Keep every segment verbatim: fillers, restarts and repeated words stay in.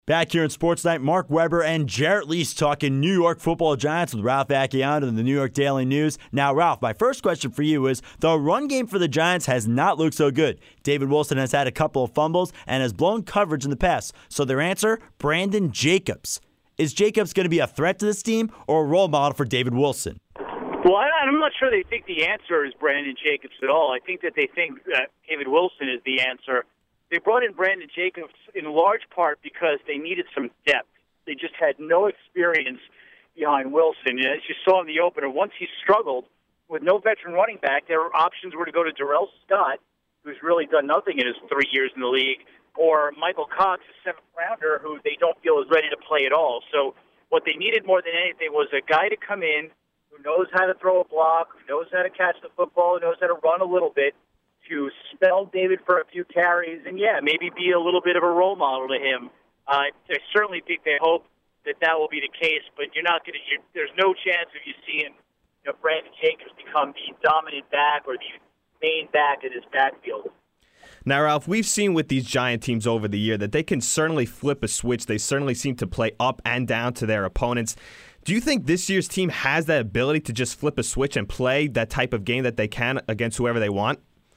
Back here in Sports Night, Mark Weber and Jarrett Lease talking New York Football Giants with Ralph Acciano in the New York Daily News. Now, Ralph, my first question for you is, the run game for the Giants has not looked so good. David Wilson has had a couple of fumbles and has blown coverage in the past. So their answer, Brandon Jacobs. Is Jacobs going to be a threat to this team or a role model for David Wilson? Well, I'm not sure they think the answer is Brandon Jacobs at all. I think that they think that David Wilson is the answer. They brought in Brandon Jacobs in large part because they needed some depth. They just had no experience behind Wilson. And as you saw in the opener, once he struggled with no veteran running back, their options were to go to Darrell Scott, who's really done nothing in his three years in the league, or Michael Cox, a seventh-rounder, who they don't feel is ready to play at all. So what they needed more than anything was a guy to come in who knows how to throw a block, who knows how to catch the football, who knows how to run a little bit, to spell David for a few carries, and, yeah, maybe be a little bit of a role model to him. Uh, I certainly think they hope that that will be the case, but you're not going to. There's no chance of you seeing, you know, Brandon Jacobs become the dominant back or the main back in his backfield. Now, Ralph, we've seen with these Giant teams over the year that they can certainly flip a switch. They certainly seem to play up and down to their opponents. Do you think this year's team has that ability to just flip a switch and play that type of game that they can against whoever they want?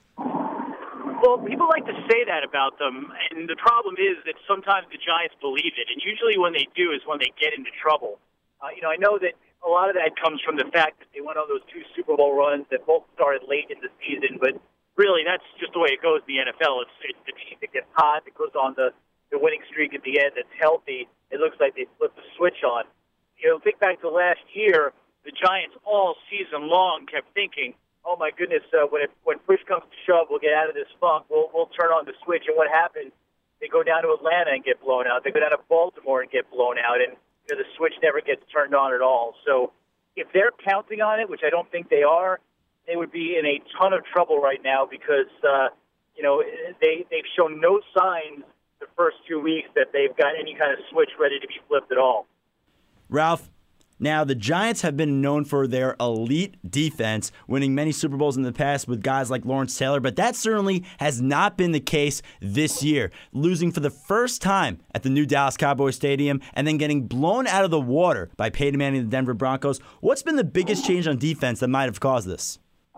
Well, people like to say that about them, and the problem is that sometimes the Giants believe it, and usually when they do is when they get into trouble. Uh, you know, I know that a lot of that comes from the fact that they went on those two Super Bowl runs that both started late in the season, but really that's just the way it goes in the N F L. It's, it's the team that gets hot, that goes on the, the winning streak at the end, that's healthy. It looks like they flipped the switch on. You know, think back to last year, the Giants all season long kept thinking, oh my goodness, uh, when it, when push comes to shove, we'll get out of this funk. We'll we'll turn on the switch. And what happened? They go down to Atlanta and get blown out. They go down to Baltimore and get blown out. And you know, the switch never gets turned on at all. So if they're counting on it, which I don't think they are, they would be in a ton of trouble right now because uh, you know they they've shown no signs the first two weeks that they've got any kind of switch ready to be flipped at all. Ralph, now the Giants have been known for their elite defense, winning many Super Bowls in the past with guys like Lawrence Taylor, but that certainly has not been the case this year, losing for the first time at the new Dallas Cowboys Stadium and then getting blown out of the water by Peyton Manning and the Denver Broncos. What's been the biggest change on defense that might have caused this?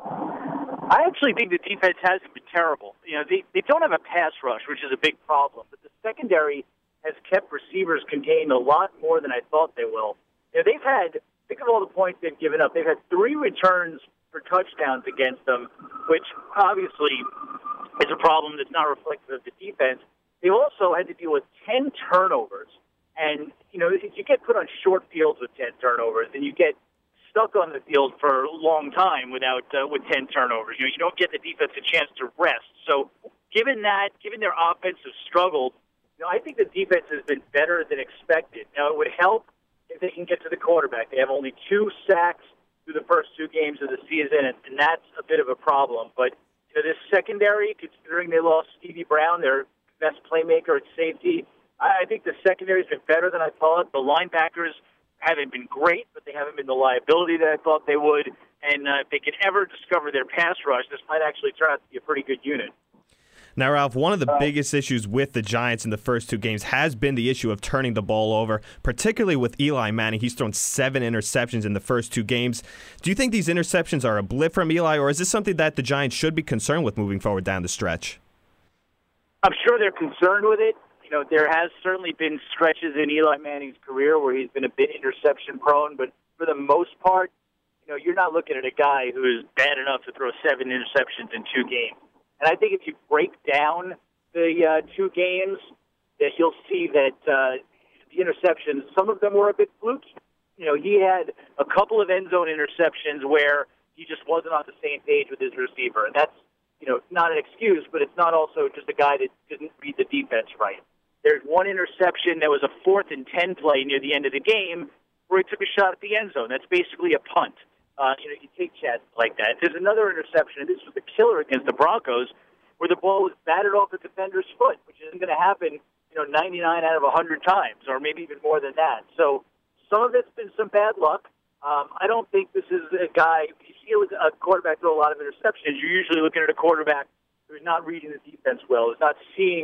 I actually think the defense hasn't been terrible. You know, they, they don't have a pass rush, which is a big problem, but the secondary has kept receivers contained a lot more than I thought they will. You know, they've had, think of all the points they've given up. They've had three returns for touchdowns against them, which obviously is a problem that's not reflective of the defense. They also had to deal with ten turnovers. And, you know, if you get put on short fields with ten turnovers, and you get stuck on the field for a long time without uh, with ten turnovers, you know, you don't get the defense a chance to rest. So given that, given their offense has struggled, you know, I think the defense has been better than expected. Now, it would help if they can get to the quarterback. They have only two sacks through the first two games of the season, and, and that's a bit of a problem. But you know, this secondary, considering they lost Stevie Brown, their best playmaker at safety, I, I think the secondary has been better than I thought. The linebackers haven't been great, but they haven't been the liability that I thought they would. And uh, if they can ever discover their pass rush, this might actually turn out to be a pretty good unit. Now, Ralph, one of the biggest issues with the Giants in the first two games has been the issue of turning the ball over, particularly with Eli Manning. He's thrown seven interceptions in the first two games. Do you think these interceptions are a blip from Eli, or is this something that the Giants should be concerned with moving forward down the stretch? I'm sure they're concerned with it. You know, there has certainly been stretches in Eli Manning's career where he's been a bit interception-prone, but for the most part, you know, you're not looking at a guy who is bad enough to throw seven interceptions in two games. And I think if you break down the uh, two games, that you'll see that uh, the interceptions, some of them were a bit fluky. You know, he had a couple of end zone interceptions where he just wasn't on the same page with his receiver. And that's, you know, not an excuse, but it's not also just a guy that didn't read the defense right. There's one interception that was a fourth and ten play near the end of the game where he took a shot at the end zone. That's basically a punt. Uh, you know, you take chances like that. There's another interception, and this was the killer against the Broncos, where the ball was batted off the defender's foot, which isn't going to happen, you know, ninety-nine out of one hundred times, or maybe even more than that. So some of it's been some bad luck. Um, I don't think this is a guy, if you see a quarterback throw a lot of interceptions, you're usually looking at a quarterback who's not reading the defense well, who's not seeing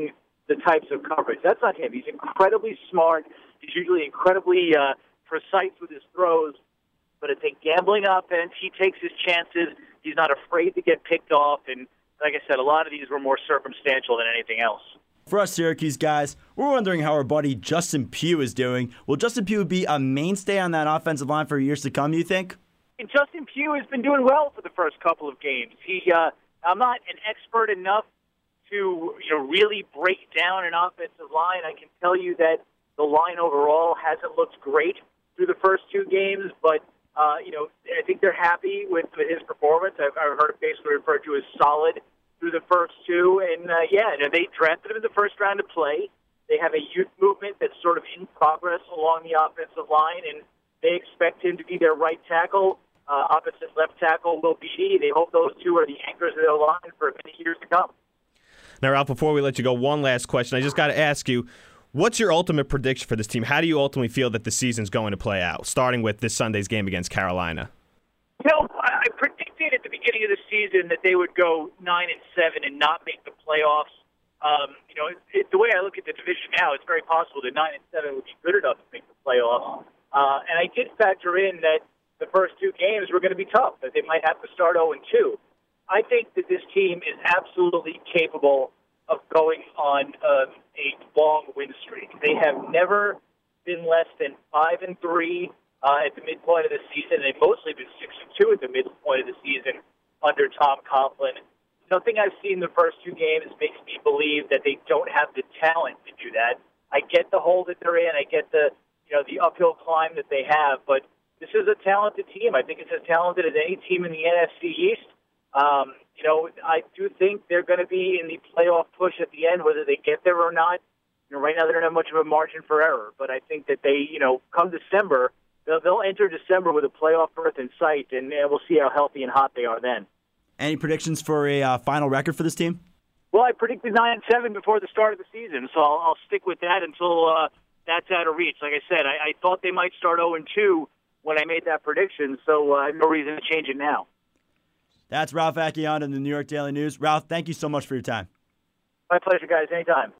the types of coverage. That's not him. He's incredibly smart. He's usually incredibly uh, precise with his throws. But it's a gambling offense. He takes his chances. He's not afraid to get picked off. And like I said, a lot of these were more circumstantial than anything else. For us Syracuse guys, we're wondering how our buddy Justin Pugh is doing. Will Justin Pugh be a mainstay on that offensive line for years to come, you think? And Justin Pugh has been doing well for the first couple of games. He, uh, I'm not an expert enough to you know really break down an offensive line. I can tell you that the line overall hasn't looked great through the first two games, but uh, you know I think they're happy with his performance. I've, I've heard it basically referred to as solid through the first two, and uh, yeah, they drafted him in the first round to play. They have a youth movement that's sort of in progress along the offensive line, and they expect him to be their right tackle. Uh, opposite left tackle Will Beatty. They hope those two are the anchors of their line for many years to come. Now, Ralph, before we let you go, one last question. I just got to ask you, what's your ultimate prediction for this team? How do you ultimately feel that the season's going to play out, starting with this Sunday's game against Carolina? You know, I predicted at the beginning of the season that they would go nine and seven and not make the playoffs. Um, you know, it, it, the way I look at the division now, it's very possible that nine and seven would be good enough to make the playoffs. Uh, and I did factor in that the first two games were going to be tough, that they might have to start oh and two. I think that this team is absolutely capable of going on uh, a long win streak. They have never been less than five and three uh, at the midpoint of the season. They've mostly been six and two at the midpoint of the season under Tom Coughlin. Nothing I've seen the first two games makes me believe that they don't have the talent to do that. I get the hole that they're in. I get the you know the uphill climb that they have, but this is a talented team. I think it's as talented as any team in the N F C East. Um, you know, I do think they're going to be in the playoff push at the end, whether they get there or not. You know, right now they don't have much of a margin for error, but I think that they, you know, come December, they'll, they'll enter December with a playoff berth in sight, and uh, we'll see how healthy and hot they are then. Any predictions for a uh, final record for this team? Well, I predicted nine and seven before the start of the season, so I'll, I'll stick with that until uh, that's out of reach. Like I said, I, I thought they might start oh and two when I made that prediction, so uh, I have no reason to change it now. That's Ralph Acciano in the New York Daily News. Ralph, thank you so much for your time. My pleasure, guys. Anytime.